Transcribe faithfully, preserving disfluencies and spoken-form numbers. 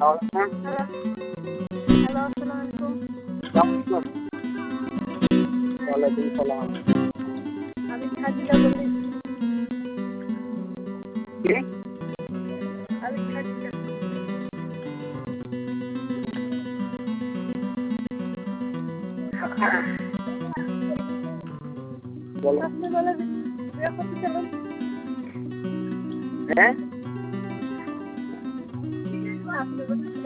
Hello hello আসসালামু আলাইকুম। ওয়ালাইকুম সালাম। আমি খাদিজা বলছি। কে? আমি খাদিজা। বলো। আপনি বলেন বিয়ে করতে চান? হ্যাঁ